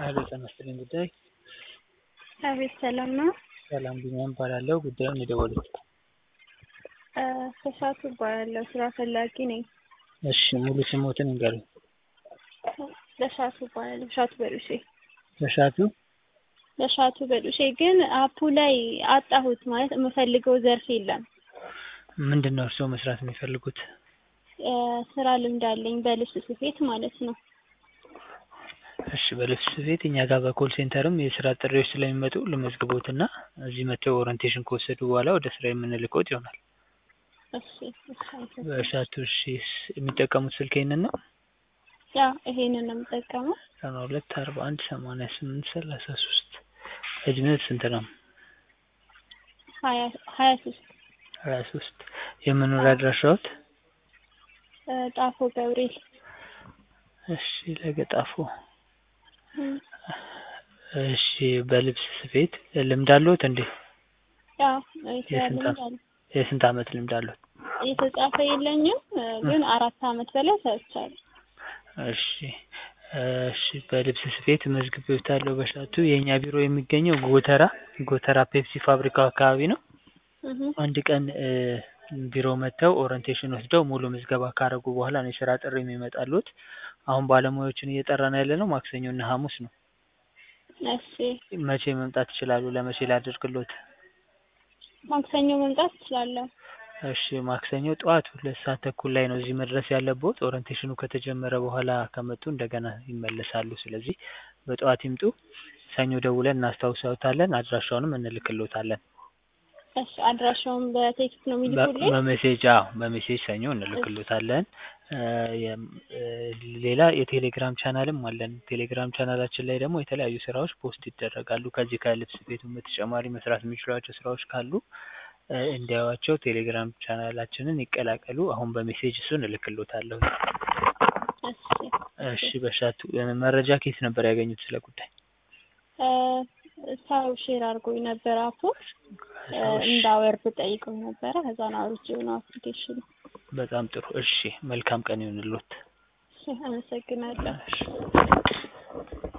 ጤና ይስጥልኝ ጉዳይ አቤት ሰላም ነው። ሰላም ቢኒያም እባላለሁ። ጉዳዩን የደወሉት? እሳቱ እባላለሁ። ስራ ፈላጊ ነኝ። እሺ ሙሉ ስሞትን ይንገሩኝ? ለሻቱ እባላለሁ። ሻቱ በሉሼ። ለሻቱ በሉሼ ግን አፑ ላይ አጣሁት ማለት የምፈልገው ዘርፍ የለም። ምንድነው እርስዎ መስራት የሚፈልጉት? ስራ ልምድ አለኝ በልብስ ስፌት ማለት ነው። እሺ በልብስ ስፌት እኛ ጋር በኮል ሴንተርም የስራ ጥሪዎች ስለሚመጡ ልመዝግቦትና እዚህ መጥተው ኦሪንቴሽን ከወሰዱ በኋላ ወደ ስራ የምንልክዎት ይሆናል። እሺ እሺ። በሻቱ እሺ የሚጠቀሙት ስልክ ይሄንን ነው? ያው ይሄንን ነው የምጠቀመው። 92 41 88 33 እድሜዎት ስንት ነው? 23 የመኖሪያ አድራሻዎት? ጣፎ ገብርኤል። እሺ ለገጣፎ። እሺ በልብስ ስፌት ልምድ አለዎት እንዴ? ያው ልምድ አለ። የስንት አመት ልምድ አለዎት? የተጻፈ የለኝም ግን 4 አመት በላይ ሰርቻለሁ። እሺ በልብስ ስፌት መዝግቤዎታለሁ በሻቱ። የኛ ቢሮ የሚገኘው ጎተራ ፔፕሲ ፋብሪካው አካባቢ ነው። አንድ ቀን ቢሮ መጥተው ኦሪንቴሽን ወስደው ሙሉ ምዝገባ ካደረጉ በኋላ ነው የስራ ጥሪ የሚመጣልዎት። አሁን ባለሙያዎችን እየጠራን ያለነው ማክሰኞ እና ሐሙስ ነው። እሺ መቼ መምጣት ይችላሉ? ለመቼ ላድርግልዎት? ማክሰኞ መምጣት እችላለሁ። እሺ ማክሰኞ ጠዋት 2 ሰዓት ተኩል ላይ ነው እዚህ መድረስ ያለብዎት። ኦሪንቴሽኑ ከተጀመረ በኋላ ከመጡ እንደገና ይመለሳሉ። ስለዚህ በጠዋት ይምጡ። ሰኞ ደውለን እናስታውሰዎታለን። አድራሻውንም እንልክልዎታለን። እሺ አድራሻውን በቴክስት ነው የሚልኩልኝ? በሜሴጅ ሰኞ እንልክልዎታለን። ሌላ የቴሌግራም ቻናልም አለን። ቴሌግራም ቻናላችን ላይ ደግሞ የተለያዩ ስራዎች ፖስት ይደረጋሉ። ከዚህ ከልብስ ስፌቱም በተጨማሪ መስራት የሚችሏቸው ስራዎች ካሉ እንዲያዩዋቸው ቴሌግራም ቻናላችንን ይቀላቀሉ። አሁን በሜሴጅ እሱን እልክልዎታለሁ። እሺ በሻቱ መረጃ ከየት ነበር ያገኙት ስለ ጉዳይ? ሰው ሼር አድርጎኝ ነበር አፑ እንዳወርድ ጠይቆኝ ነበረ። ከዛ ነው አውርጄው ነው አፕሊኬሽኑ። በጣም ጥሩ። እሺ መልካም ቀን ይሁንልዎት። እሺ አመሰግናለሁ።